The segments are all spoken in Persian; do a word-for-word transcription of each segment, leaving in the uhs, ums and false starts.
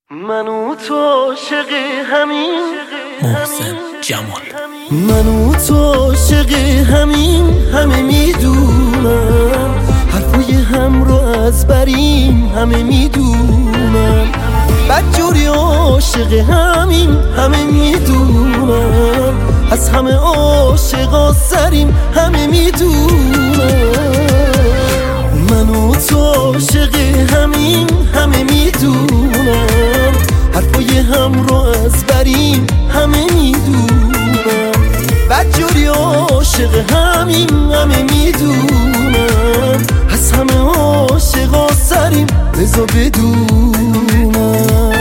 من و تو عاشق همین محسن جمال. من و تو عاشق همین همه میدونم، حرفای هم رو از بریم همه میدونم، بدجوری عاشق همین همه میدونم، از همه عاشقا سریم همه میدونم. من و تو عاشق همین همه میدونم، حرفای هم رو از بریم همه میدونم، بدجوری عاشق همین همه میدونم، از همه عاشقا سریم بذار بدونم.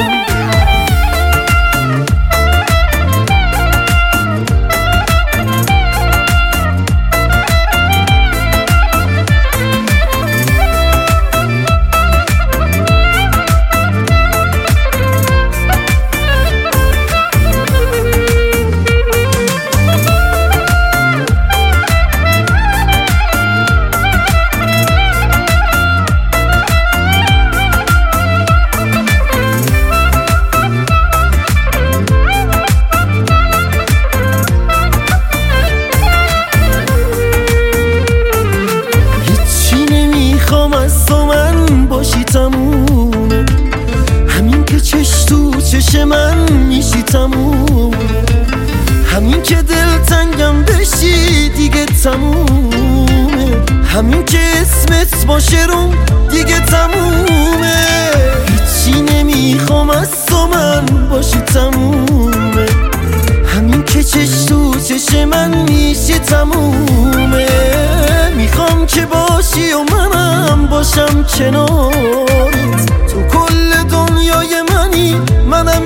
از تو من باشی تمومه، همین که چش تو چش من میشی تمومه، همین که دل تنگم بشی دیگه تمومه، همین که اسمت باشه رو دیگه تمومه. هیچی نمیخوام از تو من باشی تمومه، همین که چش تو چش من میشی تمومه، میخوام که باشی و منم باشم کنارت، تو کل دنیای منی منم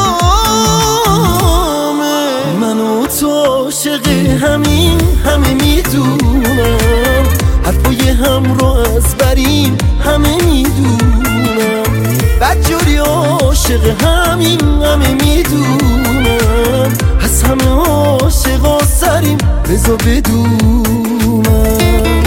میخوام. من و تو عاشق همین همه میدونم، حرفای هم رو از بریم همه میدونم، بدجوری عاشق همین همه میدونم، از همه عاشقا سریم بذار بدونم.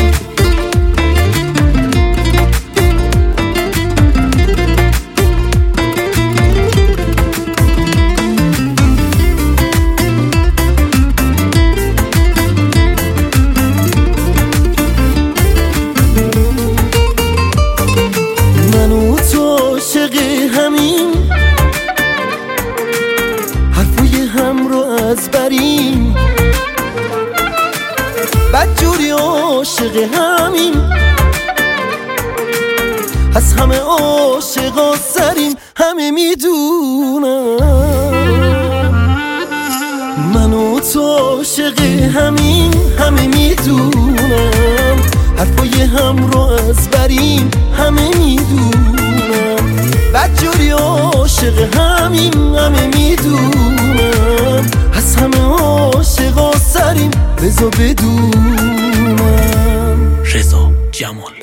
از بریم بدجوری عاشق همین، از همه عاشقا سریم همه میدونم. من و تو عاشق همین همه میدونم، حرفای هم رو از بریم همه میدونم، بدجوری عاشق همین همه میدونم، از همه عاشقا سریم بذار بدونم. رضا جمال.